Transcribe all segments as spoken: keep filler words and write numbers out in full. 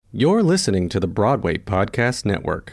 You're listening to the Broadway Podcast Network.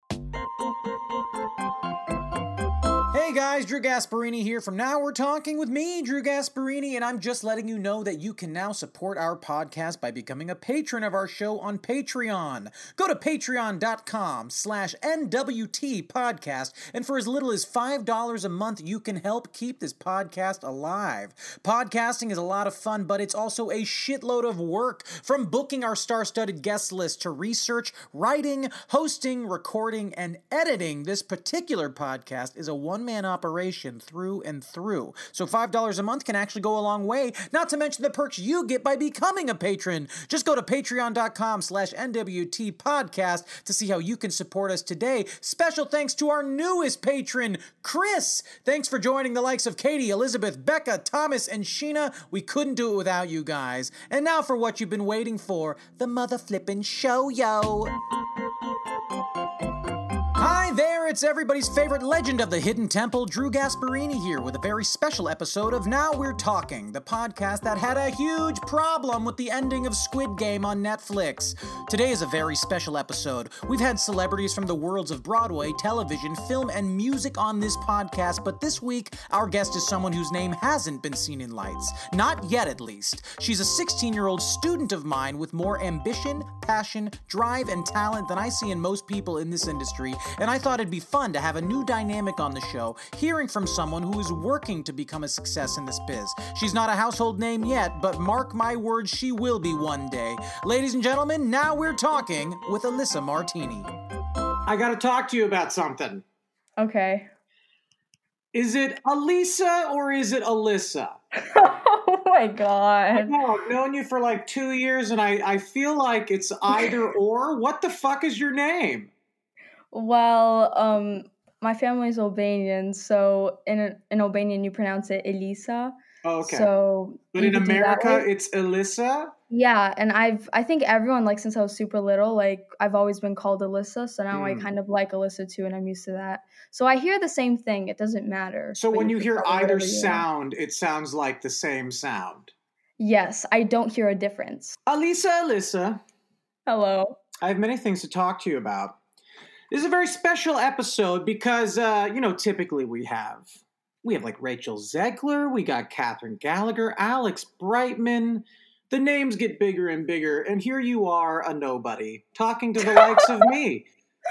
Hey guys, Drew Gasparini here from Now We're Talking with me, Drew Gasparini, and I'm just letting you know that you can now support our podcast by becoming a patron of our show on Patreon. Go to patreon.com slash NWT podcast, and for as little as five dollars a month, you can help keep this podcast alive. Podcasting is a lot of fun, but it's also a shitload of work, from booking our star-studded guest list to research, writing, hosting, recording, and editing. This particular podcast is a one-man operation through and through. So five dollars a month can actually go a long way, not to mention the perks you get by becoming a patron. Just go to patreon.com slash NWT podcast to see how you can support us today. Special thanks to our newest patron, Chris. Thanks for joining the likes of Katie, Elizabeth, Becca, Thomas, and Sheena. We couldn't do it without you guys. And now for what you've been waiting for, the mother flippin' show, yo. Hi there, it's everybody's favorite legend of the Hidden Temple, Drew Gasparini here with a very special episode of Now We're Talking, the podcast that had a huge problem with the ending of Squid Game on Netflix. Today is a very special episode. We've had celebrities from the worlds of Broadway, television, film, and music on this podcast, but this week, our guest is someone whose name hasn't been seen in lights. Not yet, at least. She's a sixteen-year-old student of mine with more ambition, passion, drive, and talent than I see in most people in this industry, and I thought it'd be fun to have a new dynamic on the show, hearing from someone who is working to become a success in this biz. She's not a household name yet, but mark my words, she will be one day. Ladies and gentlemen, now we're talking with Alyssa Martini. I gotta talk to you about something. Okay. Is it Alisa or is it Alyssa? Oh my god. I know, I've known you for like two years and I, I feel like it's either or. What the fuck is your name? Well, um, my family's Albanian, so in in Albanian you pronounce it Elisa. Oh, okay. So but you in could do that America, way. it's Alyssa? Yeah, and I've I think everyone, like, since I was super little, like, I've always been called Alyssa, so now I Mm. kind of like Alyssa too, and I'm used to that. So I hear the same thing. It doesn't matter. So but when you can hear call me either whatever you want. sound, it sounds like the same sound. Yes, I don't hear a difference. Alisa, Alyssa, Hello. I have many things to talk to you about. This is a very special episode because, uh, you know, typically we have, we have like Rachel Zegler, we got Catherine Gallagher, Alex Brightman. The names get bigger and bigger, and here you are, a nobody, talking to the likes of me.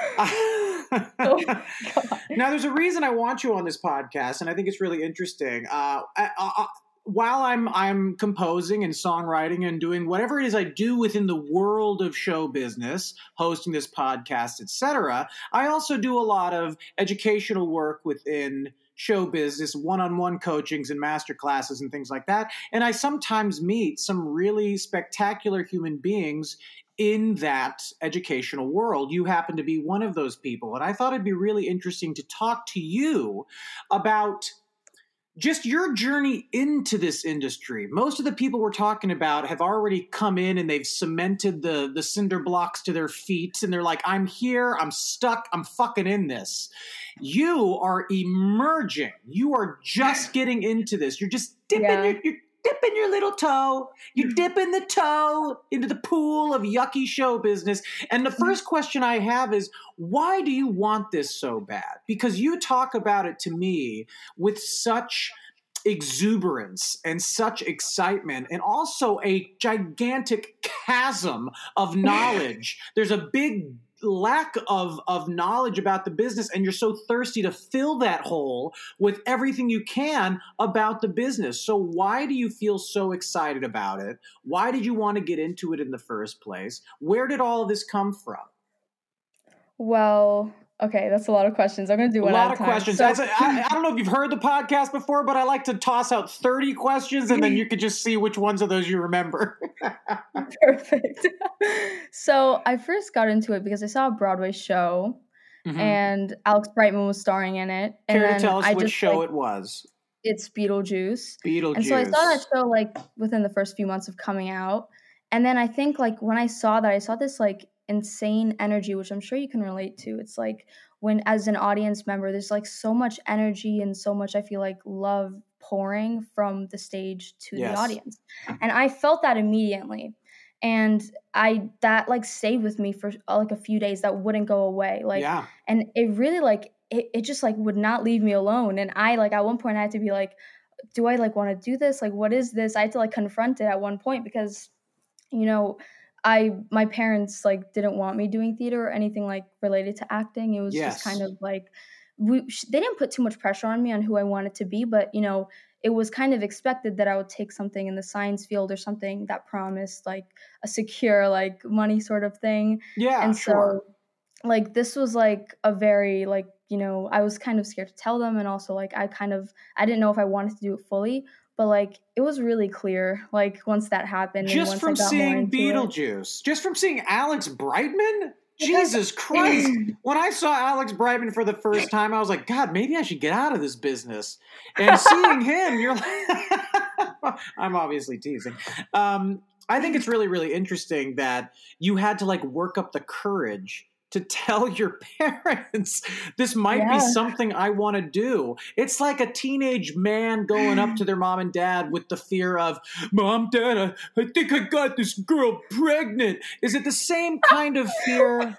Oh my god. Now, there's a reason I want you on this podcast, and I think it's really interesting. Uh, I, I, while I'm I'm composing and songwriting and doing whatever it is I do within the world of show business, hosting this podcast, et cetera, I also do a lot of educational work within show business, one-on-one coachings and master classes and things like that. And I sometimes meet some really spectacular human beings in that educational world. You happen to be one of those people. And I thought it'd be really interesting to talk to you about just your journey into this industry. Most of the people we're talking about have already come in and they've cemented the, the cinder blocks to their feet. And they're like, I'm here, I'm stuck, I'm fucking in this. You are emerging. You are just getting into this. You're just dipping Yeah. your, you're dipping your little toe. You're dipping the toe into the pool of yucky show business. And the first question I have is, why do you want this so bad? Because you talk about it to me with such exuberance and such excitement, and also a gigantic chasm of knowledge. There's a big lack of, of knowledge about the business, and you're so thirsty to fill that hole with everything you can about the business. So why do you feel so excited about it? Why did you want to get into it in the first place? Where did all of this come from? Well, okay, that's a lot of questions. I'm going to do A one lot at a of time. questions. So- That's a, I, I don't know if you've heard the podcast before, but I like to toss out thirty questions, and then you could just see which ones of those you remember. Perfect. So I first got into it because I saw a Broadway show, Mhm. and Alex Brightman was starring in it. And Care to then tell us I which just, show like, it was? It's Beetlejuice. Beetlejuice. And so I saw that show, like, within the first few months of coming out. And then I think, like, when I saw that, I saw this, like, insane energy, which I'm sure you can relate to. It's like when, as an audience member, there's, like, so much energy and so much, I feel like, love pouring from the stage to Yes. the audience. And I felt that immediately. And I that like stayed with me for uh, like a few days. That wouldn't go away. Like, Yeah. and it really like it, it just like would not leave me alone. And I like at one point I had to be like, do I like want to do this? Like, what is this? I had to like confront it at one point because, you know, I my parents like didn't want me doing theater or anything like related to acting. It was Yes. just kind of like we they didn't put too much pressure on me on who I wanted to be, but you know, it was kind of expected that I would take something in the science field or something that promised like a secure like money sort of thing. Yeah, And sure. so like this was like a very like, you know, I was kind of scared to tell them, and also like I kind of I didn't know if I wanted to do it fully, but like it was really clear like once that happened and Just once from I got more seeing into it. Beetlejuice, just from seeing Alex Brightman? Because- Jesus Christ. When I saw Alex Brightman for the first time, I was like, God, maybe I should get out of this business. And seeing him, you're like, I'm obviously teasing. Um, I think it's really, really interesting that you had to like work up the courage to tell your parents this might Yeah. be something I want to do. It's like a teenage man going up to their mom and dad with the fear of, Mom, Dad, I, I think I got this girl pregnant. Is it the same kind of fear?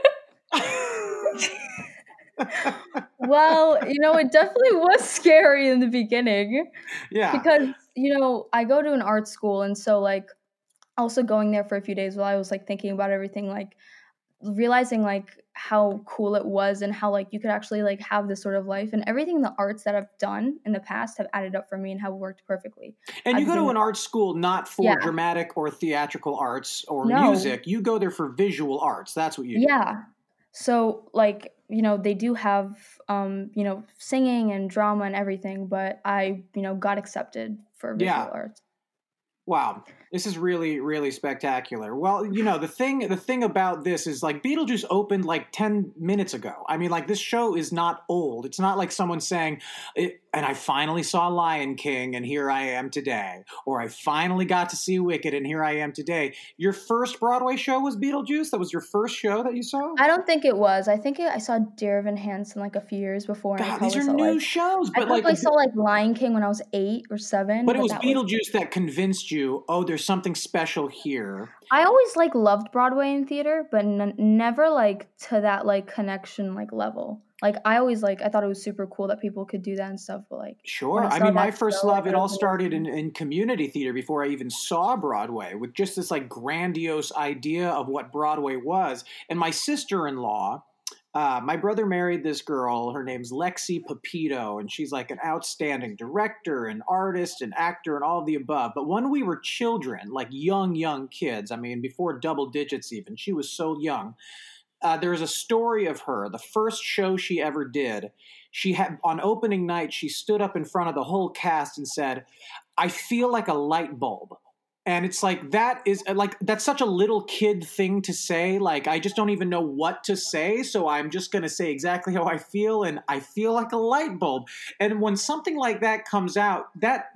Well, you know, it definitely was scary in the beginning. Yeah. Because, you know, I go to an art school, and so like also going there for a few days while I was like thinking about everything, like realizing like how cool it was and how like you could actually like have this sort of life, and everything the arts that I've done in the past have added up for me and have worked perfectly. And I you go to became an art school not for Yeah. dramatic or theatrical arts or No. music. You go there for visual arts. That's what you do. Yeah. So like, you know, they do have um, you know, singing and drama and everything, but I, you know, got accepted for visual Yeah. arts. Wow. This is really, really spectacular. Well, you know, the thing the thing about this is like Beetlejuice opened like ten minutes ago. I mean, like this show is not old. It's not like someone saying, and I finally saw Lion King and here I am today. Or I finally got to see Wicked and here I am today. Your first Broadway show was Beetlejuice? That was your first show that you saw? I don't think it was. I think it, I saw Dear Evan Hansen like a few years before. And I God, probably these are saw, new like, shows. I But like probably saw like Lion King when I was eight or seven. But it was that Beetlejuice that convinced you, oh, there's something special here. I always like loved Broadway and theater, but n- never like to that like connection like level. Like I always like I thought it was super cool that people could do that and stuff. But like Sure. when I I saw mean, my that first show, love, I it thought all was started in, amazing. in community theater before I even saw Broadway, with just this like grandiose idea of what Broadway was. And my sister-in-law, uh, my brother married this girl. Her name's Lexi Pepito, and she's like an outstanding director and artist and actor and all of the above. But when we were children, like young, young kids, I mean, before double digits even, she was so young. Uh, there's a story of her, the first show she ever did. She had, on opening night, she stood up in front of the whole cast and said, I feel like a light bulb. And it's like, that is like, that's such a little kid thing to say. Like, I just don't even know what to say. So I'm just going to say exactly how I feel. And I feel like a light bulb. And when something like that comes out, that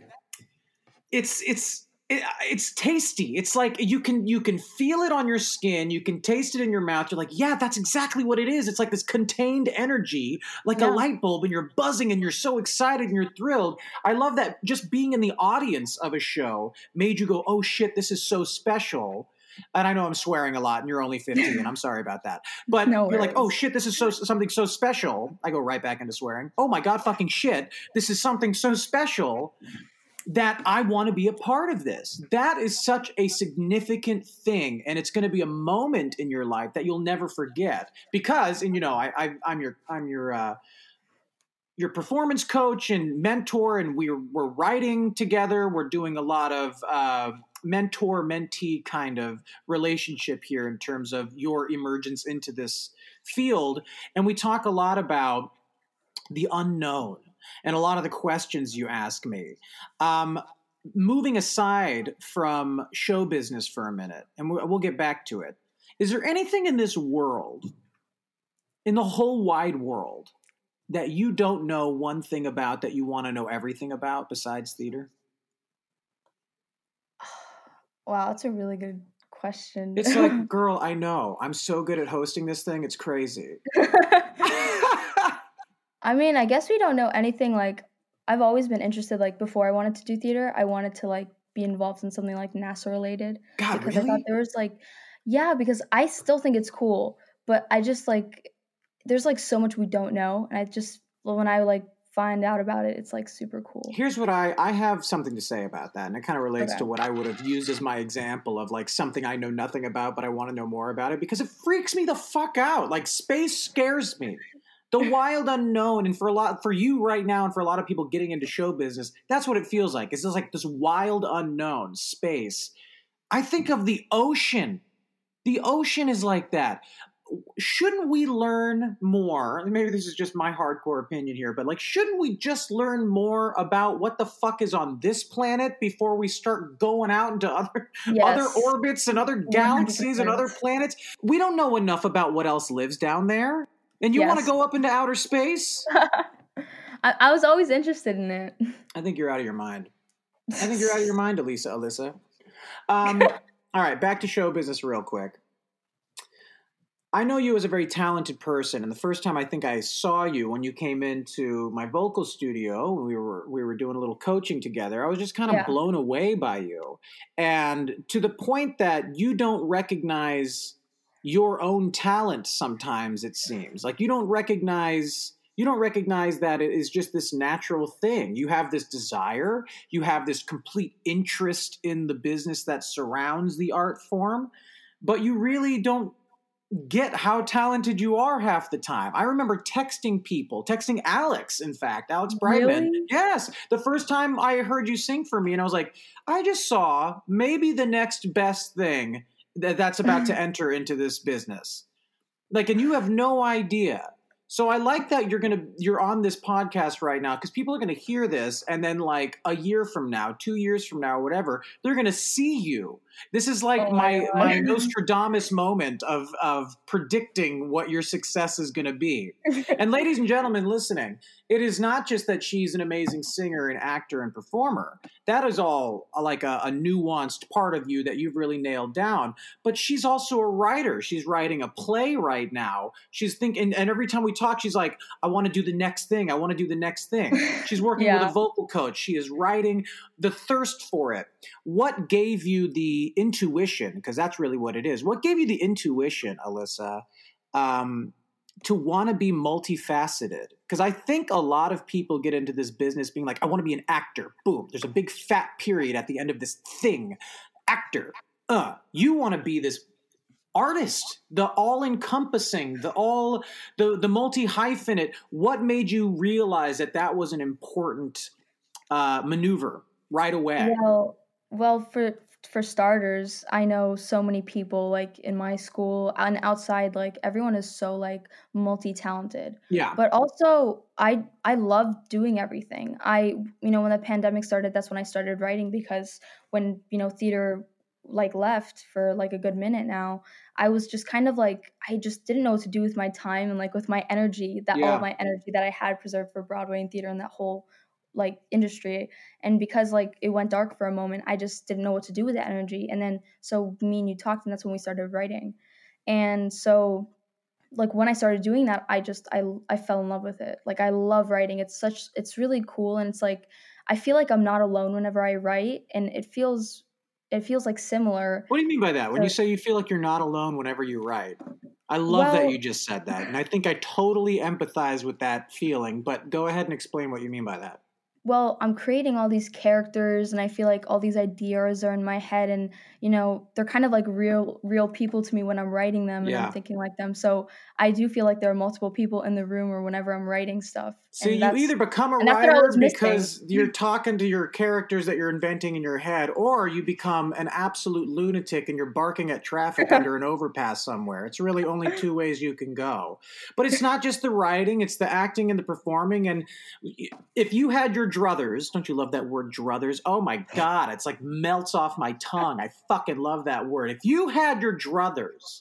it's, it's, it, it's tasty. It's like you can you can feel it on your skin. You can taste it in your mouth. You're like, yeah, that's exactly what it is. It's like this contained energy, like Yeah. a light bulb, and you're buzzing and you're so excited and you're thrilled. I love that just being in the audience of a show made you go, oh shit, this is so special. And I know I'm swearing a lot and you're only fifteen. I'm sorry about that. But No you're like, oh worries. shit, this is so something so special. I go right back into swearing. Oh my God, fucking shit. This is something so special that I want to be a part of this. That is such a significant thing, and it's going to be a moment in your life that you'll never forget. Because, and you know, I, I, I'm your, I'm your, uh, your performance coach and mentor, and we're we're writing together. We're doing a lot of uh, mentor-mentee kind of relationship here in terms of your emergence into this field, and we talk a lot about the unknown and a lot of the questions you ask me. Um, moving aside from show business for a minute, and we'll, we'll get back to it. Is there anything in this world, in the whole wide world, that you don't know one thing about that you want to know everything about besides theater? Wow, that's a really good question. It's like, girl, I know. I'm so good at hosting this thing. It's crazy. I mean, I guess we don't know anything. Like, I've always been interested, like, before I wanted to do theater, I wanted to, like, be involved in something like NASA related. God, Because I thought really? there was like, yeah, because I still think it's cool, but I just like, there's like so much we don't know. And I just, well, when I like find out about it, it's like super cool. Here's what I, I have something to say about that, and it kind of relates Okay. to what I would have used as my example of like something I know nothing about, but I want to know more about it because it freaks me the fuck out. Like space scares me. The wild unknown, and for a lot for you right now, and for a lot of people getting into show business, that's what it feels like. It's just like this wild unknown, space. I think of the ocean. The ocean is like that. Shouldn't we learn more? Maybe this is just my hardcore opinion here, but like, shouldn't we just learn more about what the fuck is on this planet before we start going out into other Yes. other orbits and other galaxies and one hundred other percent. planets? We don't know enough about what else lives down there. And you want to Yes. go up into outer space? I, I was always interested in it. I think you're out of your mind. I think you're out of your mind, Elisa, Alyssa. Um, all right, back to show business real quick. I know you as a very talented person, and the first time I think I saw you when you came into my vocal studio, we were we were doing a little coaching together. I was just kind of Yeah. blown away by you, and to the point that you don't recognize your own talent. Sometimes it seems like you don't recognize you don't recognize that it is just this natural thing. You have this desire, you have this complete interest in the business that surrounds the art form, but you really don't get how talented you are half the time. I remember texting people, texting Alex, in fact, Alex Brightman. Really? Yes. The first time I heard you sing for me, and I was like, I just saw maybe the next best thing that that's about to enter into this business. Like, and you have no idea. So I like that you're going to, you're on this podcast right now because people are going to hear this. And then like a year from now, two years from now, whatever, they're going to see you. This is like Oh my my, God. my Nostradamus moment of, of predicting what your success is going to be. And ladies and gentlemen listening, it is not just that she's an amazing singer and actor and performer. That is all like a, a nuanced part of you that you've really nailed down. But she's also a writer. She's writing a play right now. She's thinking, and every time we talk, she's like, I want to do the next thing. I want to do the next thing. She's working with Yeah. a vocal coach. She is writing, the thirst for it. What gave you the intuition? Because that's really what it is. What gave you the intuition, Alyssa, um, to want to be multifaceted? Because I think a lot of people get into this business being like, I want to be an actor. Boom. There's a big fat period at the end of this thing. Actor. Uh, you want to be this artist, the all-encompassing, the all, the the multi-hyphenate. What made you realize that that was an important uh, maneuver right away? Well, well, for for starters, I know so many people like in my school and outside, like everyone is so like multi-talented. Yeah. But also I I love doing everything. I you know when the pandemic started, that's when I started writing because when, you know, theater like left for like a good minute now, I was just kind of like I just didn't know what to do with my time and like with my energy, that all Yeah. of my energy that I had preserved for Broadway and theater and that whole like industry. And because like it went dark for a moment, I just didn't know what to do with that energy. And then so me and you talked, and that's when we started writing. And so like when I started doing that, I just I I fell in love with it. Like I love writing. It's such it's really cool, and it's like I feel like I'm not alone whenever I write, and it feels it feels like similar. What do you mean by that? When to- you say you feel like you're not alone whenever you write? I love that Well- you just said that. And I think I totally empathize with that feeling. But go ahead and explain what you mean by that. Well, I'm creating all these characters, and I feel like all these ideas are in my head, and you know they're kind of like real real people to me when I'm writing them and Yeah. I'm thinking like them. So I do feel like there are multiple people in the room or whenever I'm writing stuff. So and you that's- either become a and that's what I writer was missing. because you're talking to your characters that you're inventing in your head, or you become an absolute lunatic and you're barking at traffic under an overpass somewhere. It's really only two ways you can go. But it's not just the writing, it's the acting and the performing. And if you had your druthers, don't you love that word druthers? Oh my God, it's like melts off my tongue. I fucking love that word. If you had your druthers,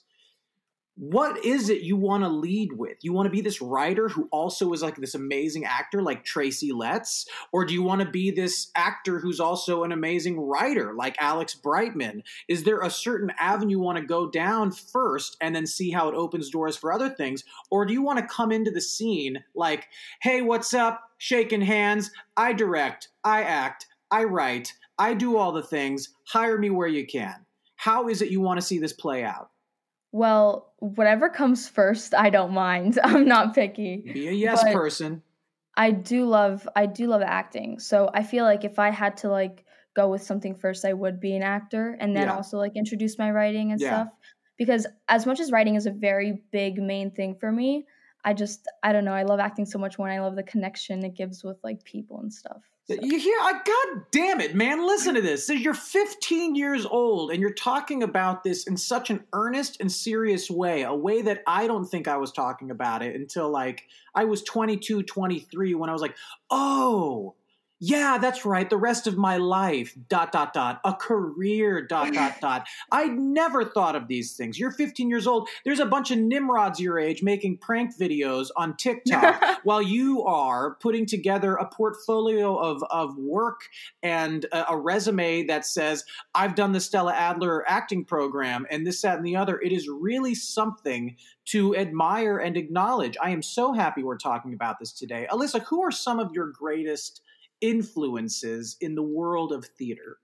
what is it you want to lead with? You want to be this writer who also is like this amazing actor like Tracy Letts? Or do you want to be this actor who's also an amazing writer like Alex Brightman? Is there a certain avenue you want to go down first and then see how it opens doors for other things? Or do you want to come into the scene like, hey, what's up? Shaking hands. I direct. I act. I write, I do all the things, hire me where you can. How is it you want to see this play out? Well, whatever comes first, I don't mind. I'm not picky. Be a yes But person. I do love I do love acting. So I feel like if I had to like go with something first, I would be an actor and then Yeah. also like introduce my writing and Yeah. stuff. Because as much as writing is a very big main thing for me, I just I don't know, I love acting so much more and I love the connection it gives with like people and stuff. So. You hear? I God damn it, man! Listen to this. So you're fifteen years old, and you're talking about this in such an earnest and serious way, a way that I don't think I was talking about it until like I was twenty-two, twenty-three, when I was like, oh, yeah, that's right. The rest of my life, dot, dot, dot, a career, dot, dot, dot. I never thought of these things. You're fifteen years old. There's a bunch of Nimrods your age making prank videos on TikTok while you are putting together a portfolio of, of work and a, a resume that says, I've done the Stella Adler acting program and this, that, and the other. It is really something to admire and acknowledge. I am so happy we're talking about this today. Alyssa, who are some of your greatest influences in the world of theater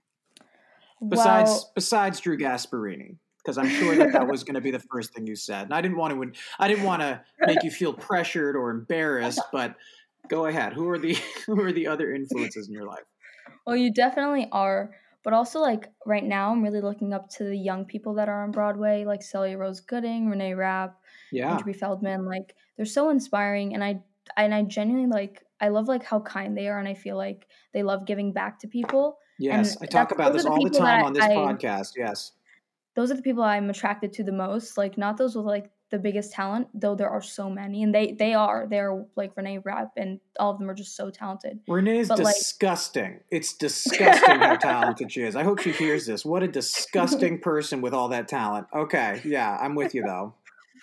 besides Well, besides Drew Gasparini? Because I'm sure that that was going to be the first thing you said, and I didn't want to I didn't want to make you feel pressured or embarrassed. But go ahead. Who are the who are the other influences in your life? well, you definitely are. But also, like, right now, I'm really looking up to the young people that are on Broadway, like Celia Rose Gooding, Renee Rapp, Yeah, Andrew B. Feldman. Like, they're so inspiring, and I and I genuinely, like, I love, like, how kind they are, and I feel like they love giving back to people. yes, And I talk that's about those this are the all the people time that on this I podcast. Yes, those are the people I'm attracted to the most. Like, not those with, like, the biggest talent, though there are so many, and they they are. They're, like, Renee Rapp, and all of them are just so talented. Renee's But, like disgusting. It's disgusting how talented she is. I hope she hears this. What a disgusting person with all that talent. Okay, yeah, I'm with you though.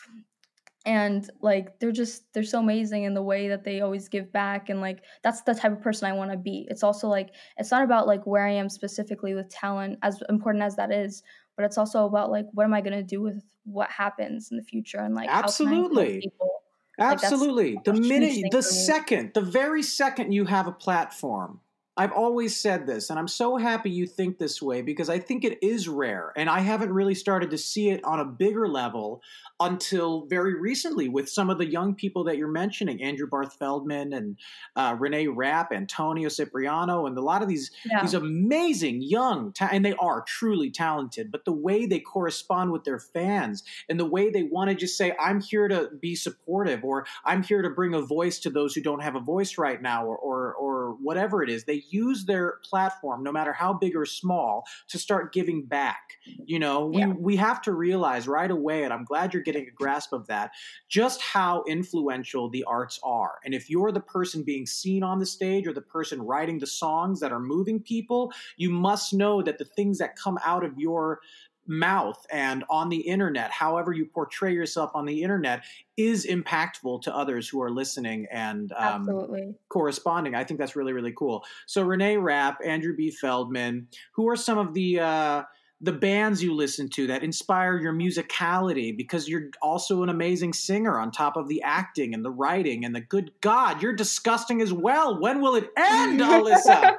and like they're just they're so amazing in the way that they always give back, and like that's the type of person I want to be. It's also like it's not about like where I am specifically with talent, as important as that is, but it's also about like what am I going to do with what happens in the future, and like how can I help Absolutely. people. Like that's Absolutely. The a huge minute, thing the for me. second, the very second you have a platform, I've always said this, and I'm so happy you think this way because I think it is rare, and I haven't really started to see it on a bigger level until very recently with some of the young people that you're mentioning, Andrew Barth Feldman and uh, Renee Rapp, Antonio Cipriano, and a lot of these Yeah. these amazing young, ta- and they are truly talented, but the way they correspond with their fans and the way they want to just say, I'm here to be supportive, or I'm here to bring a voice to those who don't have a voice right now, or or, or whatever it is. They use their platform, no matter how big or small, to start giving back. You know, we, Yeah. we have to realize right away, and I'm glad you're getting a grasp of that, just how influential the arts are. And if you're the person being seen on the stage or the person writing the songs that are moving people, you must know that the things that come out of your mouth and on the internet, however you portray yourself on the internet, is impactful to others who are listening and um, Absolutely. corresponding. I think that's really, really cool. So Renee Rapp, Andrew B. Feldman, who are some of the uh, the bands you listen to that inspire your musicality? Because you're also an amazing singer on top of the acting and the writing and the good God, you're disgusting as well. When will it end, Alyssa?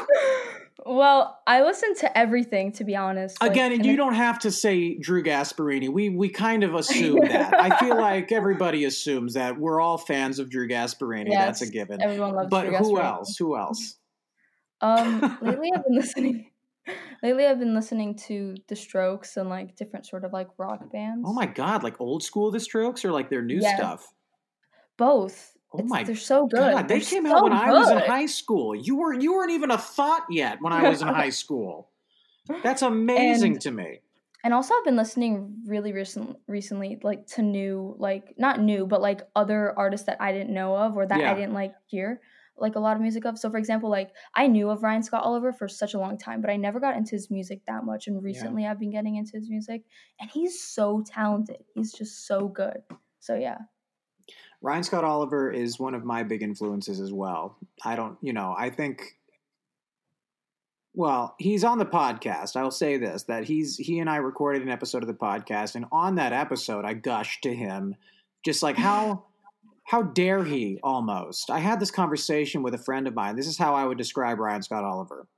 Well, I listen to everything, to be honest. Like, Again, and and you it- don't have to say Drew Gasparini. We we kind of assume that. I feel like everybody assumes that we're all fans of Drew Gasparini. yes, That's a given. everyone loves But Drew who Gasparini. else? Who else? Um, lately I've been listening. Lately I've been listening to The Strokes and like different sort of like rock bands. Oh my God, like old school The Strokes or like their new Yes. stuff? Both. Oh It's- my they're so good. God, they They're came so out when I was in good. high school. You were you weren't even a thought yet when I was in high school. That's amazing And- to me. And also I've been listening really recent recently like to new like not new but like other artists that I didn't know of or that Yeah. I didn't like hear like a lot of music of. So for example, like I knew of Ryan Scott Oliver for such a long time, but I never got into his music that much, and recently I've been getting into his music, and he's so talented. He's just so good. So yeah. Ryan Scott Oliver is one of my big influences as well. I don't, you know, I think, well, he's on the podcast. I'll say this, that he's, he and I recorded an episode of the podcast, and on that episode, I gushed to him just like how, how dare he almost. I had this conversation with a friend of mine. This is how I would describe Ryan Scott Oliver.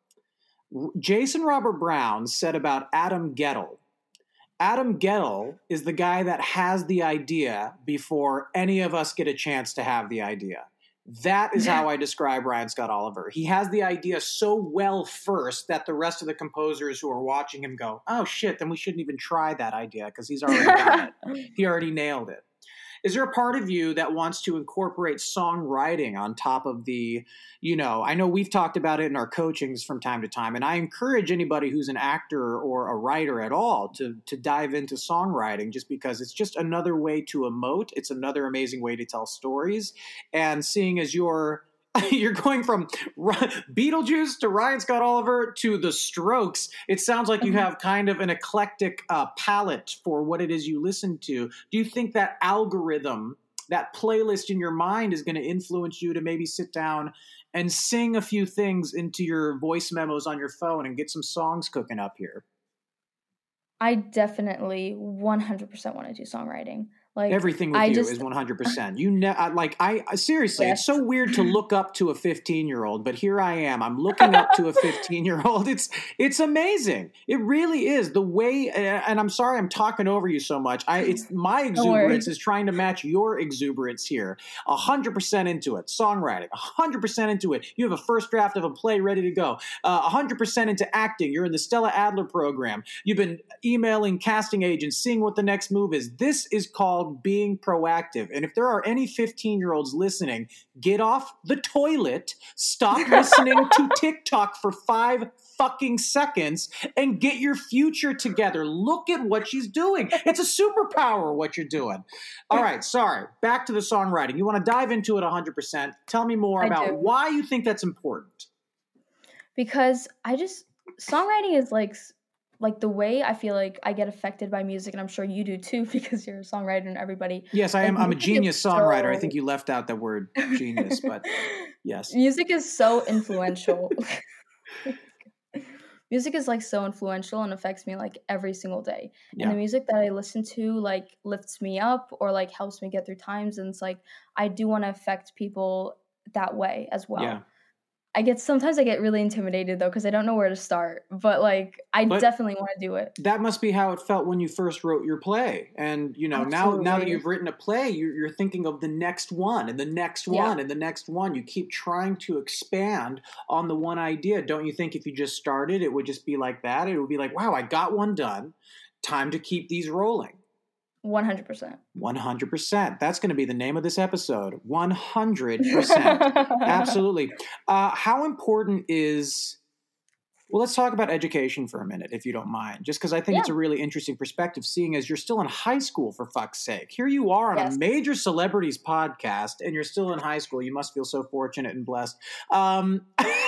Jason Robert Brown said about Adam Guettel. Adam Guettel is the guy that has the idea before any of us get a chance to have the idea. That is how I describe Ryan Scott Oliver. He has the idea so well first that the rest of the composers who are watching him go, oh shit, then we shouldn't even try that idea because he's already done it. He already nailed it. Is there a part of you that wants to incorporate songwriting on top of the, you know, I know we've talked about it in our coachings from time to time, and I encourage anybody who's an actor or a writer at all to to dive into songwriting just because it's just another way to emote. It's another amazing way to tell stories. And seeing as you're You're going from Beetlejuice to Ryan Scott Oliver to The Strokes. It sounds like you have kind of an eclectic uh, palette for what it is you listen to. Do you think that algorithm, that playlist in your mind is going to influence you to maybe sit down and sing a few things into your voice memos on your phone and get some songs cooking up here? I definitely one hundred percent want to do songwriting. Like everything with I you just, is one hundred percent. You ne- like I, I seriously, yes. It's so weird to look up to a fifteen-year-old, but here I am. I'm looking up to a fifteen-year-old. It's it's amazing. It really is the way. And I'm sorry, I'm talking over you so much. I it's my exuberance is trying to match your exuberance here. A hundred percent into it. Songwriting. A hundred percent into it. You have a first draft of a play ready to go. A uh, hundred percent into acting. You're in the Stella Adler program. You've been emailing casting agents, seeing what the next move is. This is called being proactive. And if there are any fifteen-year-olds listening, get off the toilet, stop listening to TikTok for five fucking seconds, and get your future together. Look at what she's doing. It's a superpower what you're doing. All right, sorry. Back to the songwriting. You want to dive into it one hundred percent. Tell me more I about do. why you think that's important. Because I just, songwriting is like... like the way I feel like I get affected by music, and I'm sure you do too because you're a songwriter and everybody. Yes, I like, am. I'm a genius songwriter. So... I think you left out the word genius, but yes. Music is so influential. Music is like so influential and affects me like every single day. Yeah. And the music that I listen to like lifts me up or like helps me get through times. And it's like, I do want to affect people that way as well. Yeah. I get sometimes I get really intimidated though because I don't know where to start, but like I but definitely want to do it. That must be how it felt when you first wrote your play, and you know Absolutely. now now that you've written a play, you're, you're thinking of the next one and the next one yeah. and the next one. You keep trying to expand on the one idea. Don't you think if you just started, it would just be like that? It would be like, wow, I got one done. Time to keep these rolling. one hundred percent. one hundred percent. That's going to be the name of this episode. one hundred percent. Absolutely. Uh, how important is, well, let's talk about education for a minute, if you don't mind, just because I think yeah. it's a really interesting perspective, seeing as you're still in high school, for fuck's sake. Here you are on yes. a major celebrities podcast, and you're still in high school. You must feel so fortunate and blessed. Um,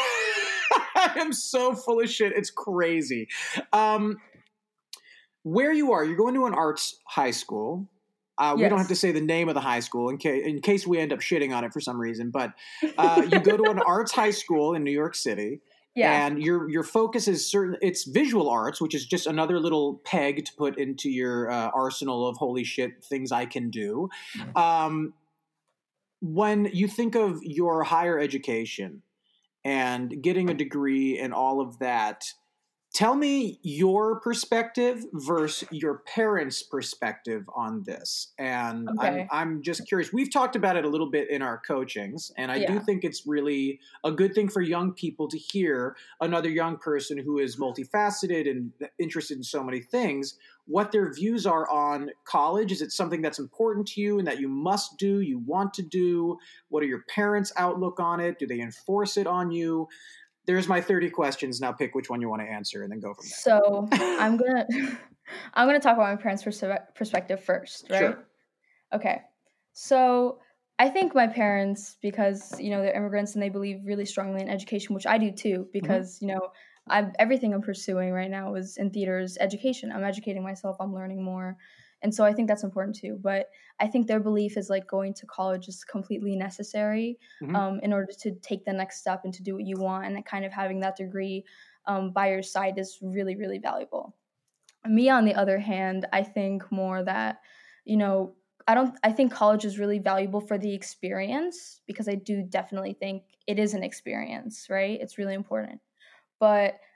I am so full of shit. It's crazy. Um, Where you are, you're going to an arts high school. Uh, yes. We don't have to say the name of the high school in case in case we end up shitting on it for some reason. But uh, you go to an arts high school in New York City, yeah. and your your focus is certain. It's visual arts, which is just another little peg to put into your uh, arsenal of holy shit things I can do. Um, when you think of your higher education and getting a degree and all of that. Tell me your perspective versus your parents' perspective on this. And okay. I'm, I'm just curious. We've talked about it a little bit in our coachings, and I yeah. do think it's really a good thing for young people to hear another young person who is multifaceted and interested in so many things, what their views are on college. Is it something that's important to you and that you must do, you want to do? What are your parents' outlook on it? Do they enforce it on you? There's my thirty questions. Now pick which one you want to answer and then go from there. So I'm going to I'm gonna talk about my parents' perspe- perspective first, right? Sure. Okay. So I think my parents, because, you know, they're immigrants and they believe really strongly in education, which I do too, because, mm-hmm. you know, I'm, everything I'm pursuing right now is in theaters education. I'm educating myself. I'm learning more. And so I think that's important too. But I think their belief is like going to college is completely necessary mm-hmm. um, in order to take the next step and to do what you want. And kind of having that degree um, by your side is really, really valuable. Me, on the other hand, I think more that, you know, I don't, I think college is really valuable for the experience, because I do definitely think it is an experience, right? It's really important. But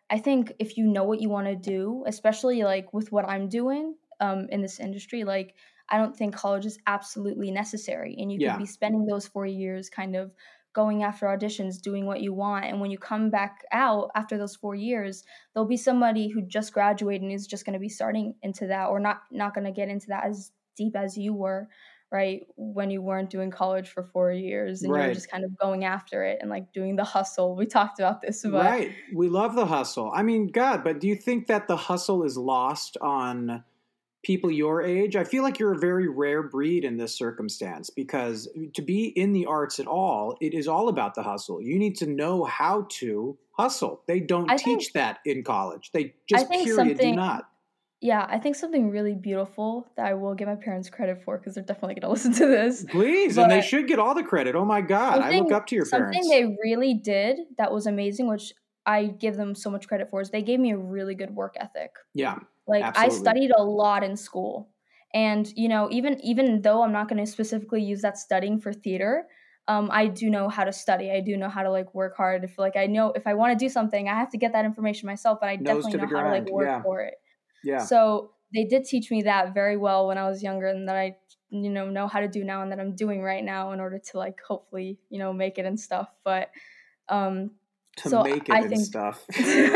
I think if you know what you want to do, especially like with what I'm doing um, in this industry, like I don't think college is absolutely necessary. And you Yeah. could be spending those four years kind of going after auditions, doing what you want. And when you come back out after those four years, there'll be somebody who just graduated and is just going to be starting into that, or not, not going to get into that as deep as you were, right? When you weren't doing college for four years and Right. you were just kind of going after it and like doing the hustle. We talked about this, but Right. We love the hustle. I mean, God, but do you think that the hustle is lost on people your age? I feel like you're a very rare breed in this circumstance, because to be in the arts at all, it is all about the hustle. You need to know how to hustle. They don't I teach think, that in college. They I just think period do something, not. yeah, I think something really beautiful that I will give my parents credit for, because they're definitely going to listen to this. Please, But and they should get all the credit. Oh my God, I look something, up to your something parents. they really did that was amazing, which I give them so much credit for, is they gave me a really good work ethic. Yeah, Like absolutely. I studied a lot in school. And, you know, even even though I'm not going to specifically use that studying for theater, um, I do know how to study. I do know how to like work hard. If like I know if I want to do something, I have to get that information myself, but I Nose definitely to know the how to like grind. work Yeah, for it. yeah. So they did teach me that very well when I was younger, and that I, you know, know how to do now and that I'm doing right now in order to like hopefully, you know, make it and stuff. But um, To so make it I and think stuff.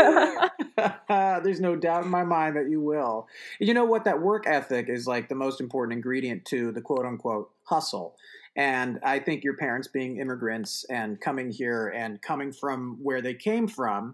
There's no doubt in my mind that you will. You know what? That work ethic is like the most important ingredient to the quote unquote hustle. And I think your parents being immigrants and coming here and coming from where they came from,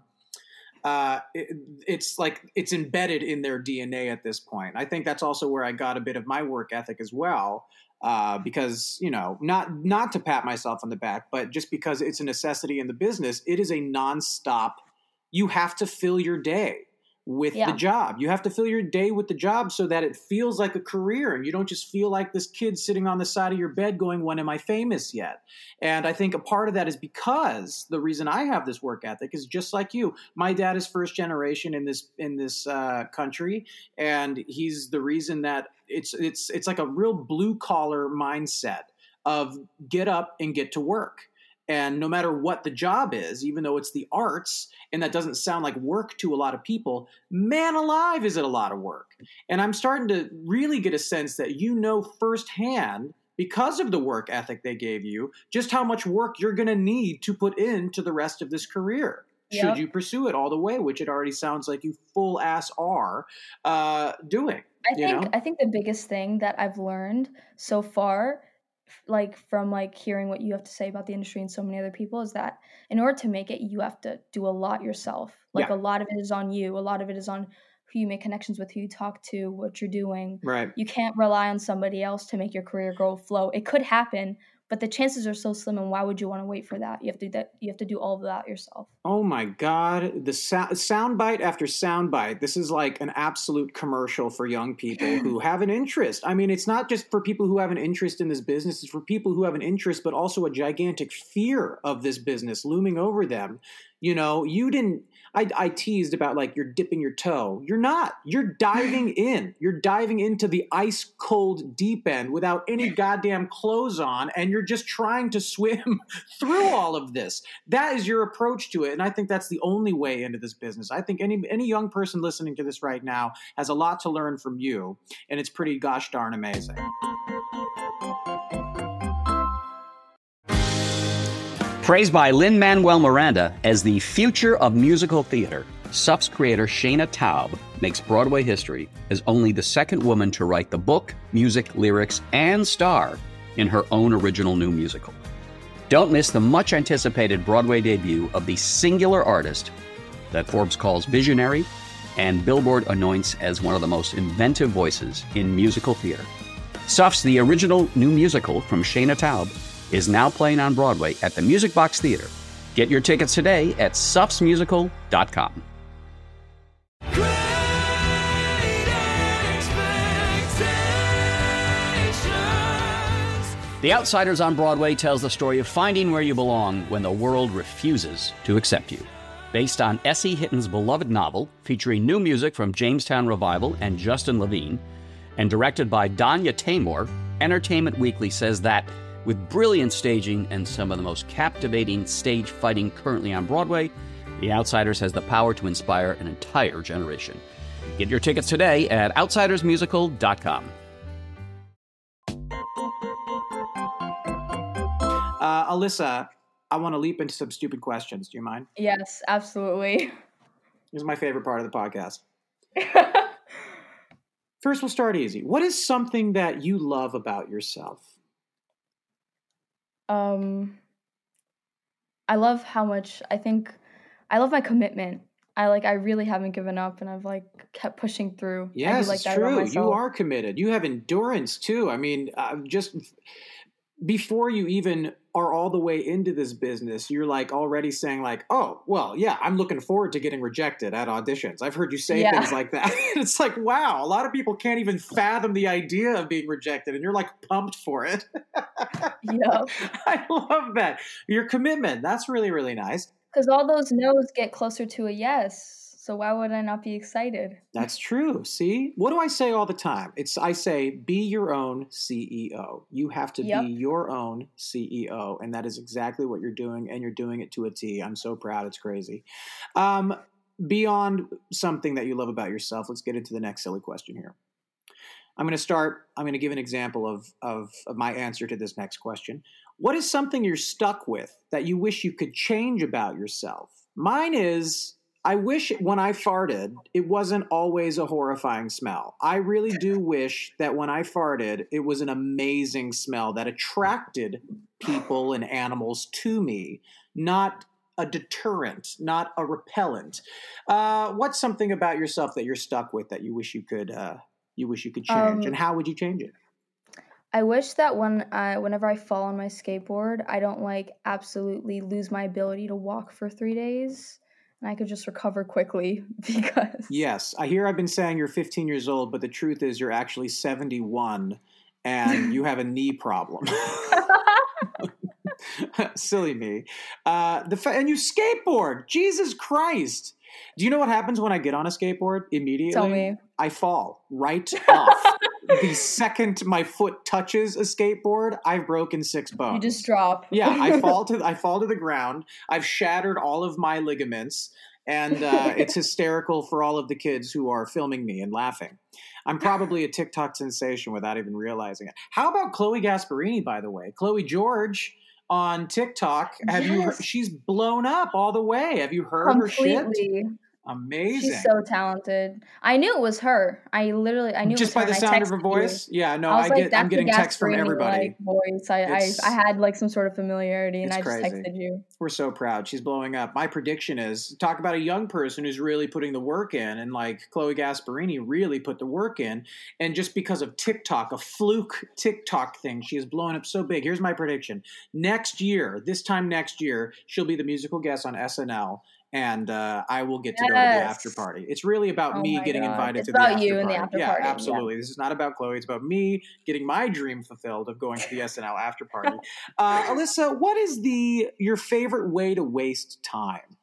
uh, it, it's like it's embedded in their D N A at this point. I think that's also where I got a bit of my work ethic as well. Uh, because, you know, not not to pat myself on the back, but just because it's a necessity in the business, it is a nonstop. You have to fill your day with Yeah. the job. You have to fill your day with the job so that it feels like a career, and you don't just feel like this kid sitting on the side of your bed going, when am I famous yet? And I think a part of that is because the reason I have this work ethic is just like you. My dad is first generation in this in this uh, country, and he's the reason that it's it's it's like a real blue collar mindset of get up and get to work. And no matter what the job is, even though it's the arts, and that doesn't sound like work to a lot of people, man alive, is it a lot of work. And I'm starting to really get a sense that you know firsthand, because of the work ethic they gave you, just how much work you're going to need to put into the rest of this career. Should Yep. you pursue it all the way, which it already sounds like you full ass are uh, doing. I You think know? I think the biggest thing that I've learned so far, f- like from like hearing what you have to say about the industry and so many other people, is that in order to make it, you have to do a lot yourself. Like Yeah. a lot of it is on you. A lot of it is on who you make connections with, who you talk to, what you're doing. Right. You can't rely on somebody else to make your career go flow. It could happen, but the chances are so slim, and why would you want to wait for that? You have to do that. You have to do all of that yourself. Oh my God, the sound soundbite after soundbite. This is like an absolute commercial for young people who have an interest. I mean, it's not just for people who have an interest in this business. It's for people who have an interest, but also a gigantic fear of this business looming over them. You know, you didn't, I, I teased about like you're dipping your toe. You're not. You're diving in. You're diving into the ice cold deep end without any goddamn clothes on, and you're just trying to swim through all of this. That is your approach to it, and I think that's the only way into this business. I think any any young person listening to this right now has a lot to learn from you, and it's pretty gosh darn amazing. Praised by Lin-Manuel Miranda as the future of musical theater, S U F's creator Shayna Taub makes Broadway history as only the second woman to write the book, music, lyrics, and star in her own original new musical. Don't miss the much-anticipated Broadway debut of the singular artist that Forbes calls visionary and Billboard anoints as one of the most inventive voices in musical theater. S U F's The Original New Musical from Shayna Taub is now playing on Broadway at the Music Box Theater. Get your tickets today at sufs musical dot com. The Outsiders on Broadway tells the story of finding where you belong when the world refuses to accept you. Based on S E Hitton's beloved novel, featuring new music from Jamestown Revival and Justin Levine, and directed by Danya Taymor, Entertainment Weekly says that with brilliant staging and some of the most captivating stage fighting currently on Broadway, The The Outsiders has the power to inspire an entire generation. Get your tickets today at outsiders musical dot com. Uh, Alyssa, I want to leap into some stupid questions. Do you mind? Yes, absolutely. This is my favorite part of the podcast. First, we'll start easy. What is something that you love about yourself? Um, I love how much, I think, I love my commitment. I like, I really haven't given up, and I've like kept pushing through. I Yes, do like it's that about true. You myself. are committed. You have endurance too. I mean, uh, just before you even are all the way into this business, you're like already saying like, oh, well, yeah, I'm looking forward to getting rejected at auditions. I've heard you say Yeah. things like that. It's like, wow, a lot of people can't even fathom the idea of being rejected, and you're like pumped for it. Yep. I love that. Your commitment. That's really, really nice. Because all those no's get closer to a yes. So why would I not be excited? That's true. See, what do I say all the time? It's I say, be your own C E O. You have to Yep. be your own C E O, and that is exactly what you're doing, and you're doing it to a T. I'm so proud. It's crazy. Um, beyond something that you love about yourself, let's get into the next silly question here. I'm going to start. I'm going to give an example of, of of my answer to this next question. What is something you're stuck with that you wish you could change about yourself? Mine is, I wish when I farted, it wasn't always a horrifying smell. I really do wish that when I farted, it was an amazing smell that attracted people and animals to me, not a deterrent, not a repellent. Uh, what's something about yourself that you're stuck with that you wish you could uh, you wish you could change, Um, and how would you change it? I wish that when I, whenever I fall on my skateboard, I don't like absolutely lose my ability to walk for three days, and I could just recover quickly because Yes, I hear I've been saying you're fifteen years old, but the truth is you're actually seventy-one and you have a knee problem. Silly me. Uh, the fa- and you skateboard. Jesus Christ. Do you know what happens when I get on a skateboard immediately? Tell me. I fall right off. The second my foot touches a skateboard, I've broken six bones. You just drop. Yeah, I fall to I fall to the ground. I've shattered all of my ligaments, and uh, it's hysterical for all of the kids who are filming me and laughing. I'm probably a TikTok sensation without even realizing it. How about Chloe Gasparini, by the way? Chloe George on TikTok. Have you? Heard, Yes. she's blown up all the way. Have you heard her shit? Completely. Amazing. She's so talented. I knew it was her. I literally, I knew Just it was by her, the and I sound of her texted voice. you. Yeah, no, I I, was like, get. that's I'm getting the texts from Gasparini, everybody. like, voice. I, I, It's- I had like some sort of familiarity, and It's I just crazy. texted you. We're so proud. She's blowing up. My prediction is talk about a young person who's really putting the work in, and like Chloe Gasparini really put the work in. And just because of TikTok, a fluke TikTok thing, she is blowing up so big. Here's my prediction. Next year, this time next year, she'll be the musical guest on S N L. And uh, I will get to go to the Yes. after party. It's really about Oh me my getting God. invited It's to the about after you and party. the after yeah, party, yeah. absolutely. This is not about Chloe. It's about me getting my dream fulfilled of going to the S N L after party. Uh, Alyssa, what is the your favorite way to waste time?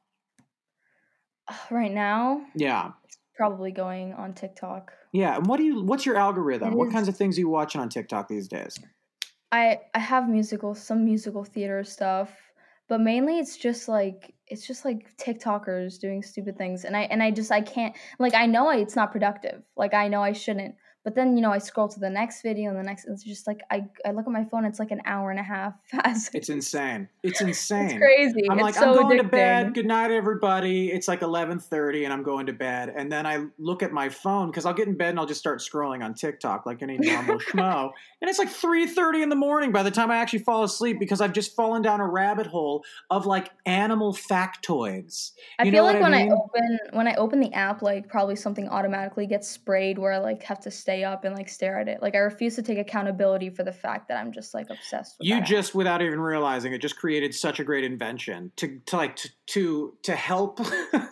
Right now, Yeah, probably going on TikTok. yeah. And what do you? What's your algorithm? It What is- kinds of things are you watching on TikTok these days? I I have musical, some musical theater stuff, but mainly it's just like it's just like TikTokers doing stupid things, and I and I just I can't like I know it's not productive. Like I know I shouldn't, but then you know I scroll to the next video and the next. It's just like I I look at my phone. It's like an hour and a half passes. It's insane. It's insane. It's crazy. I'm it's like, so I'm going addicting. to bed. Good night, everybody. It's like eleven thirty, and I'm going to bed. And then I look at my phone because I'll get in bed and I'll just start scrolling on TikTok like any normal schmo. And it's like three thirty in the morning by the time I actually fall asleep because I've just fallen down a rabbit hole of like animal factoids. I You feel know like what when I mean? I open when I open the app, like probably something automatically gets sprayed where I like have to stay up and like stare at it. Like I refuse to take accountability for the fact that I'm just like obsessed with You that app. just, without even realizing it, just created such a great invention to, to like to to, to help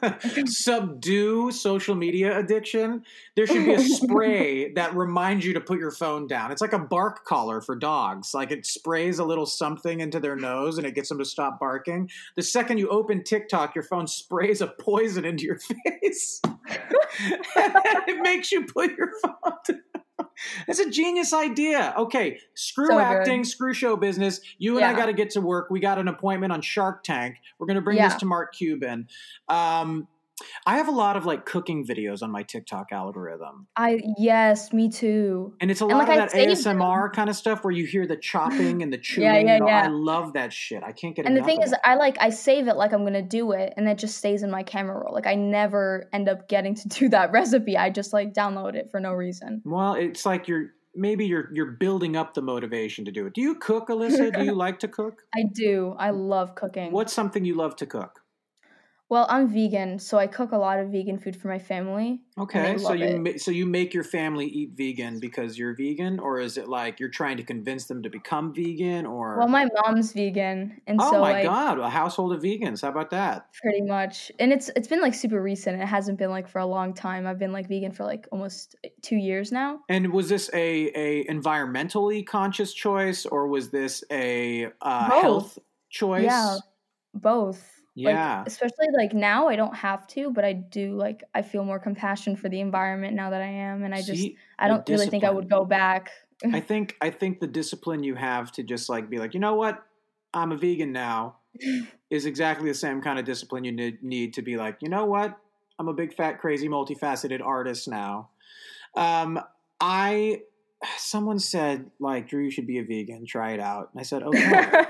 subdue social media addiction. There should be a spray that reminds you to put your phone down. It's like a bark collar for dogs. Like it sprays a little something into their nose and it gets them to stop barking. The second you open TikTok, your phone sprays a poison into your face. It makes you put your phone down. That's a genius idea. Okay, screw So acting, good. screw show business. You and I Yeah. got to get to work. We got an appointment on Shark Tank. We're going to bring this Yeah. to Mark Cuban. Um, I have a lot of like cooking videos on my TikTok algorithm. I yes, me too. And it's a And, lot like, I of that saved A S M R them. kind of stuff where you hear the chopping and the chewing. Yeah, yeah, and all. I yeah. love that shit. I can't get And the enough thing of is, that. I like I save it like I'm gonna do it, and it just stays in my camera roll. Like I never end up getting to do that recipe. I just like download it for no reason. Well, it's like you're maybe you're you're building up the motivation to do it. Do you cook, Alyssa? Do you like to cook? I do. I love cooking. What's something you love to cook? Well, I'm vegan, so I cook a lot of vegan food for my family. and Okay, they so love you it. ma- so you make your family eat vegan because you're vegan, or is it like you're trying to convince them to become vegan, or Well, my mom's vegan, and oh so my like god, a household of vegans? How about that? pretty much, and it's it's been like super recent. It hasn't been like for a long time. I've been like vegan for like almost two years now. And was this a a environmentally conscious choice, or was this a uh, Both. health choice? Yeah, both. Yeah. Like especially like now I don't have to, but I do like I feel more compassion for the environment now that I am, and I just See, I the don't really think I would discipline. go back. I think I think the discipline you have to just like be like, you know what, I'm a vegan now, is exactly the same kind of discipline you need, need to be like, you know what, I'm a big fat crazy multifaceted artist now. Um, I someone said like, Drew, you should be a vegan, try it out, and I said okay.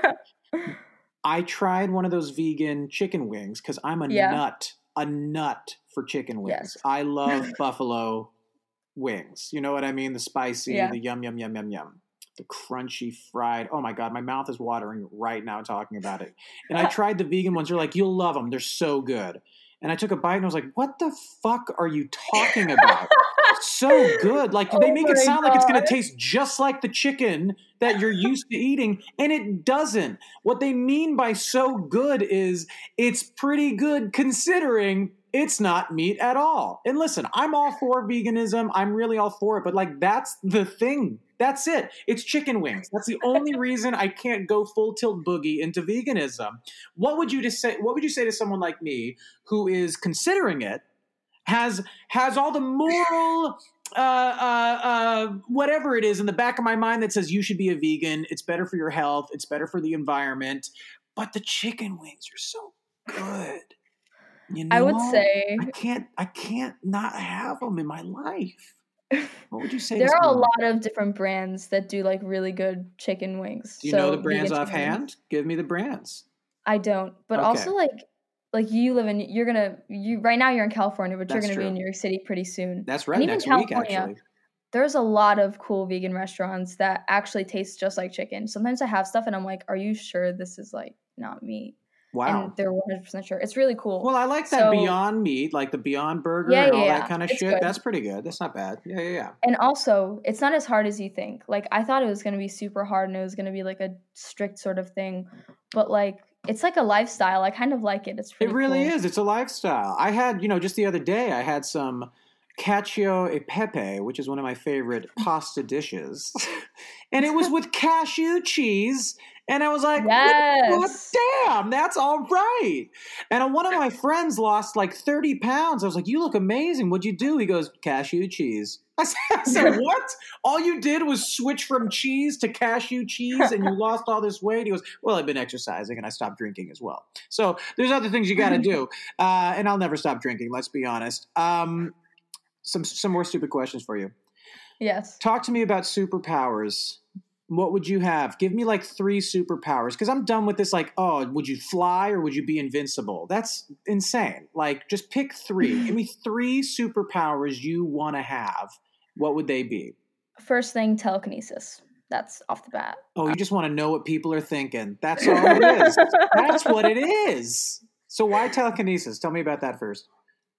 I tried one of those vegan chicken wings because I'm a Yeah. nut, a nut for chicken wings. Yes. I love buffalo wings. You know what I mean? The spicy, Yeah. the yum, yum, yum, yum, yum. The crunchy fried. Oh my God, my mouth is watering right now talking about it. And I tried the vegan ones. They're like, you'll love them. They're so good. And I took a bite and I was like, what the fuck are you talking about? So good. Like they Oh make it my sound like it's going to God. taste just like the chicken that you're used to eating, and it doesn't. What they mean by so good is it's pretty good considering it's not meat at all. And listen, I'm all for veganism. I'm really all for it, but like that's the thing. That's it. It's chicken wings. That's the only reason I can't go full tilt boogie into veganism. What would you just say? What would you say to someone like me who is considering it, has has all the moral uh, uh, uh, whatever it is in the back of my mind that says you should be a vegan. It's better for your health. It's better for the environment. But the chicken wings are so good. You know, I would say I can't. I can't not have them in my life. What would you say? there to are a someone? lot of different brands that do like really good chicken wings. Do you so know the brands vegan chicken wings. offhand? Give me the brands. I don't, but Okay. also like like you live in you're gonna you right now you're in California, but you're That's gonna be true. in New York City pretty soon. That's And right. even Next week, California, actually. there's a lot of cool vegan restaurants that actually taste just like chicken. Sometimes I have stuff and I'm like, are you sure this is like not meat? Wow. And they're one hundred percent sure. It's really cool. Well, I like that So- Beyond Meat, like the Beyond Burger Yeah, and all yeah, that yeah. kind of It's shit. good. That's pretty good. That's not bad. Yeah, yeah, yeah. And also, it's not as hard as you think. Like I thought it was gonna be super hard and it was gonna be like a strict sort of thing, but like it's like a lifestyle. I kind of like it. It's It pretty really cool. is. It's a lifestyle. I had, you know, just the other day, I had some cacio e pepe, which is one of my favorite pasta dishes, and it was with cashew cheese. And I was like, Yes. "What? Damn, that's all right." And one of my friends lost like thirty pounds. I was like, "You look amazing. What'd you do?" He goes, "Cashew cheese." I said, I said, "What? All you did was switch from cheese to cashew cheese and you lost all this weight?" He goes, "Well, I've been exercising and I stopped drinking as well." So there's other things you got to do. Uh, and I'll never stop drinking, let's be honest. Um, some, some more stupid questions for you. Yes. Talk to me about superpowers. What would you have? Give me like three superpowers, because I'm done with this. Like, oh, would you fly or would you be invincible? That's insane. Like, just pick three. Give me three superpowers you want to have. What would they be? First thing, telekinesis. That's off the bat. Oh, you just want to know what people are thinking. That's all it is. That's what it is. So why telekinesis? Tell me about that first.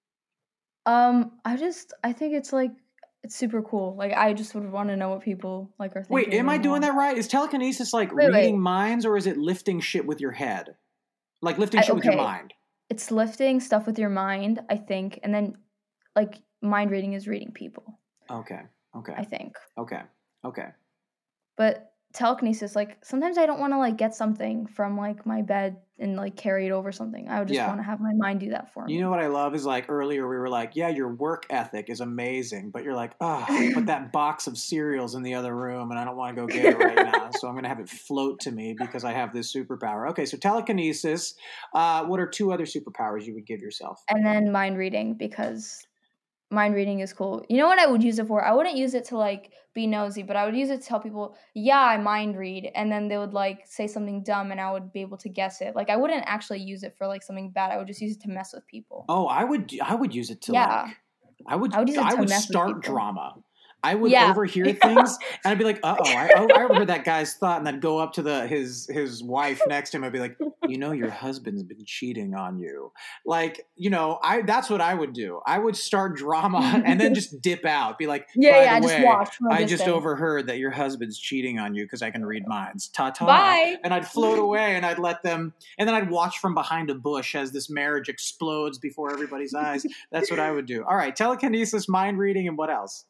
Um, I just I think it's like it's super cool. Like I just would want to know what people like are thinking. Wait, am I and doing all. that right? Is telekinesis like Wait, reading wait. minds, or is it lifting shit with your head? Like lifting I- shit with your okay. mind? It's lifting stuff with your mind, I think, and then like mind reading is reading people, Okay. Okay. I think. Okay. Okay. But telekinesis, like sometimes I don't want to like get something from like my bed and like carry it over something. I would just Yeah. want to have my mind do that for me. You know what I love is like earlier we were like, yeah, your work ethic is amazing, but you're like, oh, put that box of cereals in the other room and I don't want to go get it right now. So I'm going to have it float to me because I have this superpower. Okay, so telekinesis. Uh, what are two other superpowers you would give yourself? And then mind reading, because mind reading is cool. You know what I would use it for? I wouldn't use it to like be nosy, but I would use it to tell people, yeah, I mind read, and then they would like say something dumb and I would be able to guess it. Like I wouldn't actually use it for like something bad. I would just use it to mess with people. Oh, I would I would use it to Yeah. like I would I would use it I to would mess with start people. drama. I would Yeah. overhear things and I'd be like, uh oh, I, I I overheard that guy's thought, and I'd go up to the his his wife next to him. I'd be like, you know, your husband's been cheating on you. Like, you know, I that's what I would do. I would start drama and then just dip out. Be like, Yeah, by yeah, the just way, watch from a I just distance. overheard that your husband's cheating on you because I can read minds. Ta ta. Bye. And I'd float away and I'd let them, and then I'd watch from behind a bush as this marriage explodes before everybody's eyes. That's what I would do. All right, telekinesis, mind reading, and what else?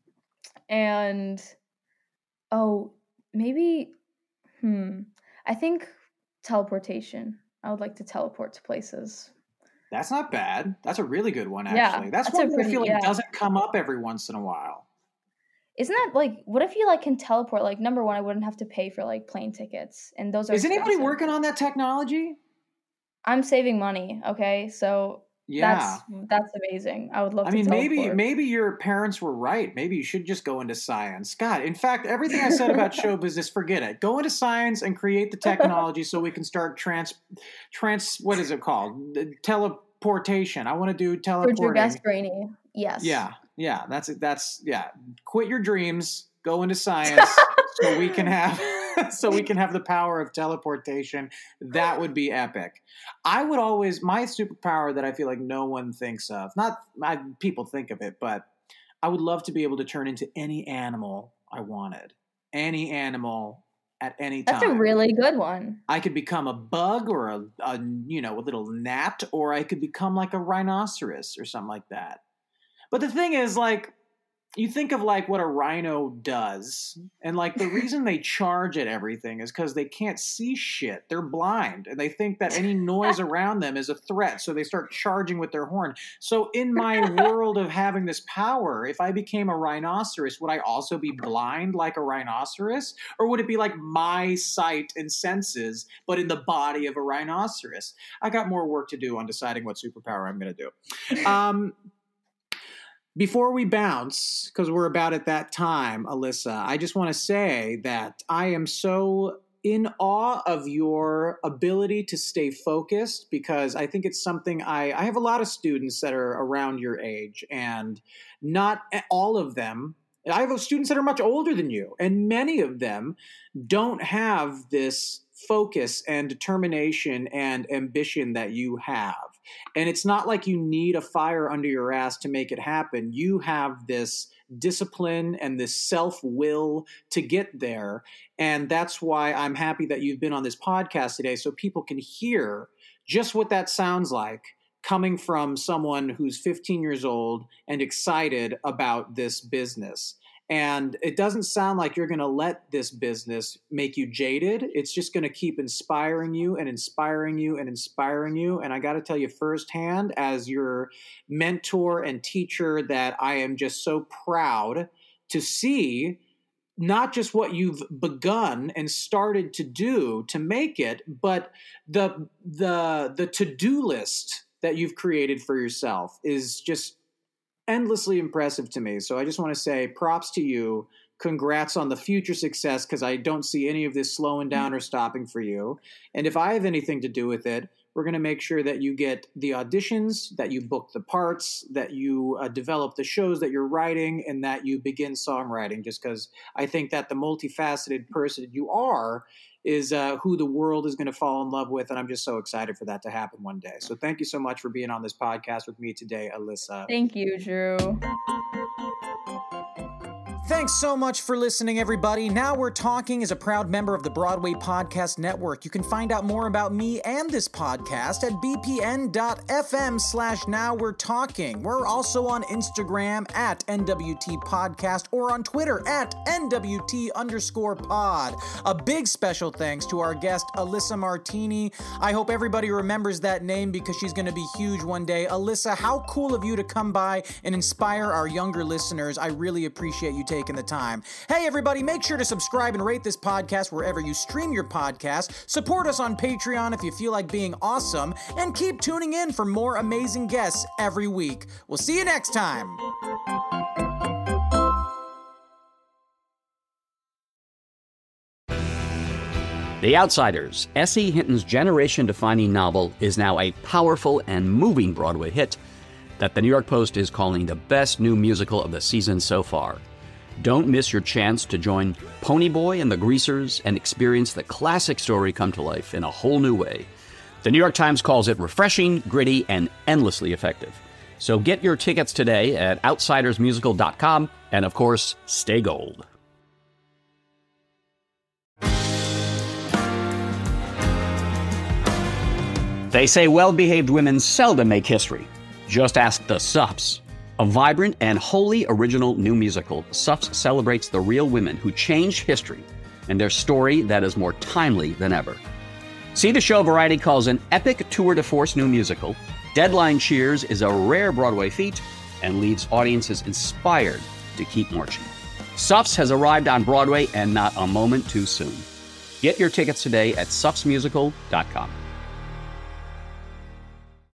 And oh, maybe hmm. I think teleportation. I would like to teleport to places. That's not bad. That's a really good one, Yeah, actually. that's, that's a one that I pretty- feel like yeah. doesn't come up every once in a while. Isn't that like, what if you like can teleport? Like number one, I wouldn't have to pay for like plane tickets, and those are Is anybody expensive. working on that technology? I'm saving money, okay? So Yeah. that's that's amazing. I would love I to mean, maybe teleport. maybe your parents were right. Maybe you should just go into science. God, in fact, everything I said about show business, forget it. Go into science and create the technology so we can start trans, trans. What is it called? The teleportation. I want to do For Drew teleporting. Gasparini, yes. Yeah, yeah. That's it. That's yeah. Quit your dreams. Go into science so we can have so we can have the power of teleportation. That would be epic. I would always my superpower that I feel like no one thinks of. Not I, people think of it, but I would love to be able to turn into any animal I wanted. Any animal at any time. That's a really good one. I could become a bug or a, a you know a little gnat, or I could become like a rhinoceros or something like that. But the thing is, like, you think of like what a rhino does, and like the reason they charge at everything is because they can't see shit. They're blind, and they think that any noise around them is a threat, so they start charging with their horn. So in my world of having this power, if I became a rhinoceros, would I also be blind like a rhinoceros? Or would it be like my sight and senses, but in the body of a rhinoceros? I got more work to do on deciding what superpower I'm going to do. Um, Before we bounce, because we're about at that time, Alyssa, I just want to say that I am so in awe of your ability to stay focused, because I think it's something I, I have a lot of students that are around your age, and not all of them. I have students that are much older than you, and many of them don't have this focus and determination and ambition that you have. And it's not like you need a fire under your ass to make it happen. You have this discipline and this self-will to get there. And that's why I'm happy that you've been on this podcast today, so people can hear just what that sounds like coming from someone who's fifteen years old and excited about this business. And it doesn't sound like you're going to let this business make you jaded. It's just going to keep inspiring you and inspiring you and inspiring you. And I got to tell you firsthand, as your mentor and teacher, that I am just so proud to see not just what you've begun and started to do to make it, but the the the to-do list that you've created for yourself is just endlessly impressive to me. So I just want to say props to you. Congrats on the future success, because I don't see any of this slowing down or stopping for you. And if I have anything to do with it, we're going to make sure that you get the auditions, that you book the parts, that you uh, develop the shows that you're writing, and that you begin songwriting, just because I think that the multifaceted person you are is uh, who the world is going to fall in love with. And I'm just so excited for that to happen one day. So thank you so much for being on this podcast with me today, Alyssa. Thank you, Drew. Thanks so much for listening, everybody. Now We're Talking is a proud member of the Broadway Podcast Network. You can find out more about me and this podcast at bpn.fm slash Now We're Talking. We're also on Instagram at N W T Podcast or on Twitter at N W T underscore pod. A big special thanks to our guest, Alyssa Martini. I hope everybody remembers that name because she's going to be huge one day. Alyssa, how cool of you to come by and inspire our younger listeners. I really appreciate you taking the time. Hey, everybody, make sure to subscribe and rate this podcast wherever you stream your podcast. Support us on Patreon if you feel like being awesome, and keep tuning in for more amazing guests every week. We'll see you next time. The Outsiders, S E. Hinton's generation-defining novel, is now a powerful and moving Broadway hit that the New York Post is calling the best new musical of the season so far. Don't miss your chance to join Ponyboy and the Greasers and experience the classic story come to life in a whole new way. The New York Times calls it refreshing, gritty, and endlessly effective. So get your tickets today at outsiders musical dot com, and of course, stay gold. They say well-behaved women seldom make history. Just ask the Suffs. A vibrant and wholly original new musical, Suffs celebrates the real women who changed history and their story that is more timely than ever. See the show Variety calls an epic tour de force new musical. Deadline cheers is a rare Broadway feat and leaves audiences inspired to keep marching. Suffs has arrived on Broadway and not a moment too soon. Get your tickets today at suffs musical dot com.